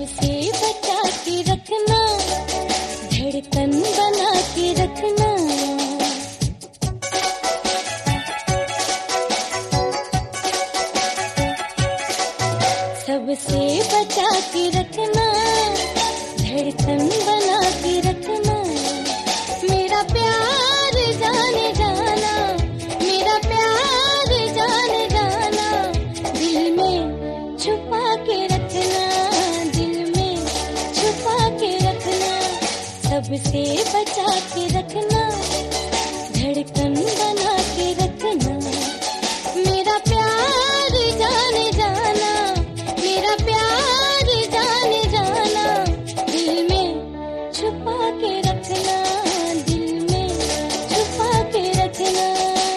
सबसे बचा के रखना, धड़कन बना के रखना। सबसे बचा के रखना, धड़कन बना के रखना। मेरा प्यार जाने जाना, मेरा प्यार जाने जाना, दिल में छुपा के रखना, दिल में छुपा के रखना। सबसे बचा के रखना, धड़कन बना के रखना। मेरा प्यार जाने जाना, मेरा प्यार जाने जाना, दिल में छुपा के रखना, दिल में छुपा के रखना।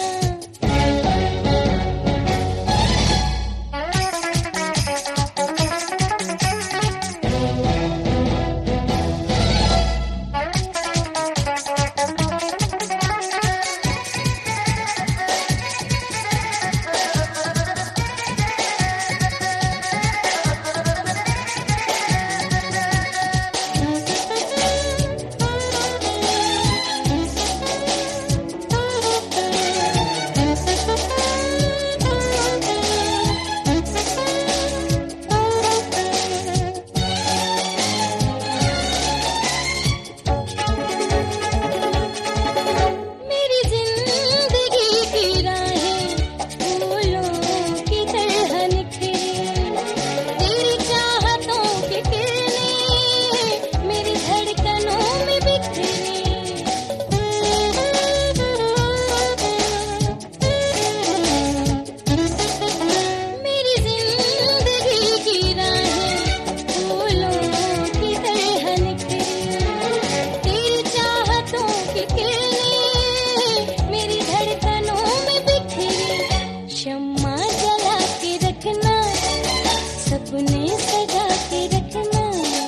सपने सजा के रखना,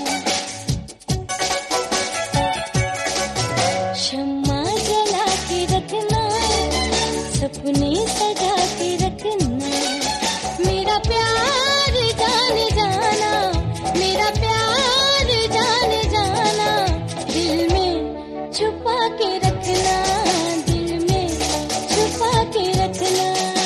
शम्मा जला के रखना, सपने सजा के रखना। मेरा प्यार जाने जाना, मेरा प्यार जाने जाना, दिल में छुपा के रखना, दिल में छुपा के रखना।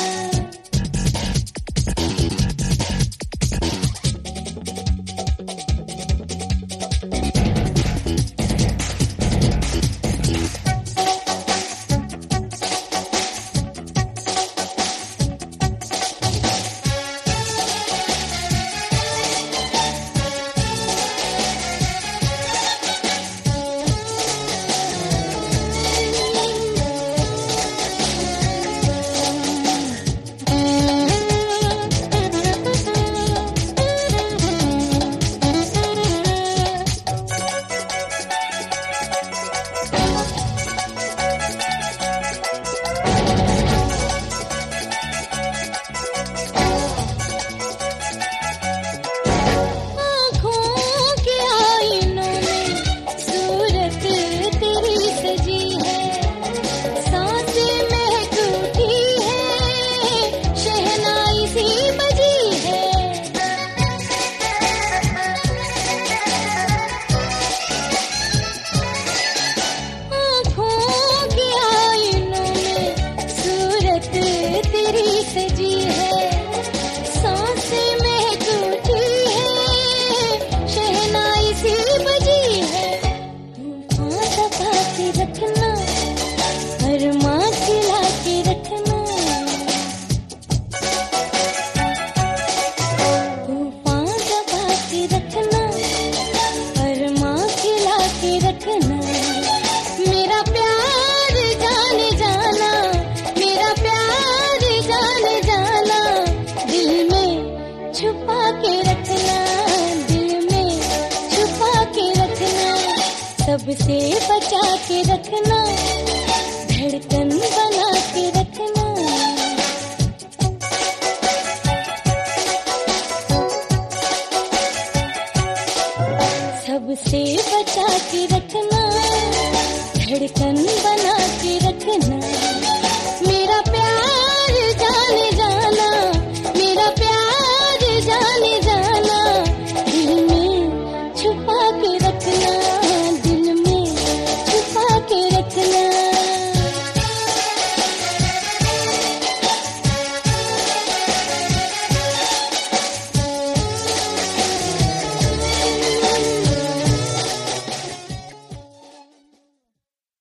सबसे बचा के रखना, धड़कन बना के रखना। सबसे बचा के रखना, धड़कन बना के रखना। मेरा प्यार